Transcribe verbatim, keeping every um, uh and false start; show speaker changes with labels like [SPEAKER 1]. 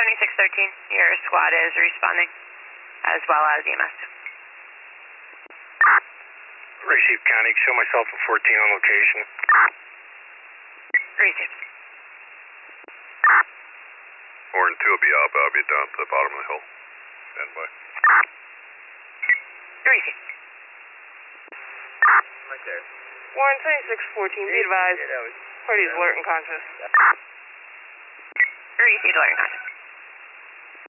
[SPEAKER 1] seventy-six thirteen, your squad is responding, as well as E M S.
[SPEAKER 2] Receive County, show myself at fourteen on location.
[SPEAKER 1] Receive.
[SPEAKER 3] Horn two will be up, I'll be down to the bottom of the hill. Stand by.
[SPEAKER 1] Receive.
[SPEAKER 4] Right there.
[SPEAKER 5] Warren seventy-six fourteen, be advised.
[SPEAKER 4] Yeah, that was...
[SPEAKER 5] Party's alert and conscious.
[SPEAKER 1] Receive, alert and conscious.